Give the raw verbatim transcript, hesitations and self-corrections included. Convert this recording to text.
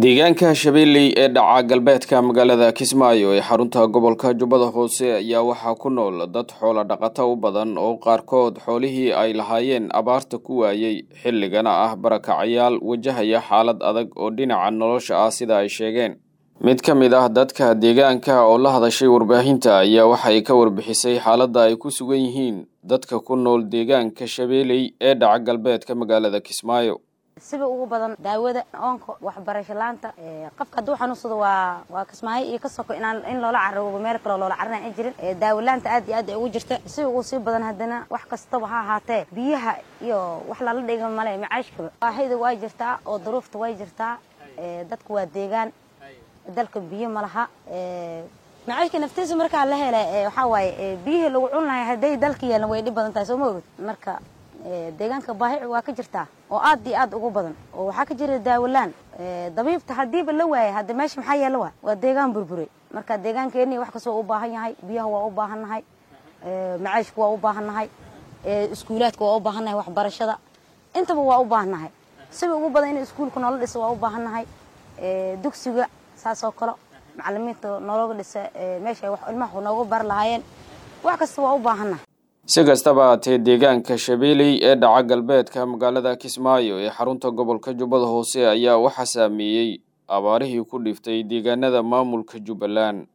deegaanka Shabeelle ee dhaca galbeedka magaalada Kismaayo ee xarunta gobolka Jubbada Hoose ayaa waxaa ku nool dad xoolo dhaqato u badan oo qaarkood xoolihii ay lahaayeen abaarta ku waayay xilligana ah barakacayaal wajahaya xaalad adag oo dhinaca nolosha ah sida ay sheegeen. mid ka mid ah dadka deegaanka oo la hadashay warbaahinta ayaa waxay ka warbixisay xaaladda ay ku sugan yihiin dadka ku nool deegaanka Shabeelle ee dhaca galbeedka magaalada Kismaayo. siba ugu badan daawada oonka waxbarasho laanta ee qofka haduu xanuunsado waa waa Kismaayo iyo ka soko in in loola carabo meel kale loola carnaa in jirin ee daawo laanta aad iyo aad ay ugu jirta si ugu sii badan hadana wax kastaba ha ahaatee biyaha iyo wax la la dhigo male macaashka baahida way jirtaa oo duruufta way jirtaa ee dadku waa deegaan dalka biyo malaha ee macaashka naftiisa marka la helay waxa waaye biyaha lagu cunahay haday dalka yeelan way dhib badan tahay soo moogid marka deegaanka baahi waa ka jirtaa oo aad iyo aad ugu badan oo waxa ka jira daawalaan dabiibta hadiiba la waayay hada meesha maxay yeelo waa deegaan burburay marka deegaankeeni wax kasoo u baahan yahay biyaha waa u baahanahay macaashku waa u baahanahay iskuulaadka waa u baahanahay waxbarashada intaba waa u baahanahay sida ugu badan in iskuulku nolol dhiso waa u baahanahay dugsiga saas oo kale macallimiinta nolol dhisa meesha wax ilmaha noogu bar lahaayeen wax kasta waa u baahanahay. si kastaba ahaatee deegaanka Shabeelle ee dhaca galbeedka magaalada Kismaayo ee xarunta gobolka Jubbada Hoose ayaa waxa saameeyay abaarihii ku dhiftay deegaanada maamulka Jubbaland.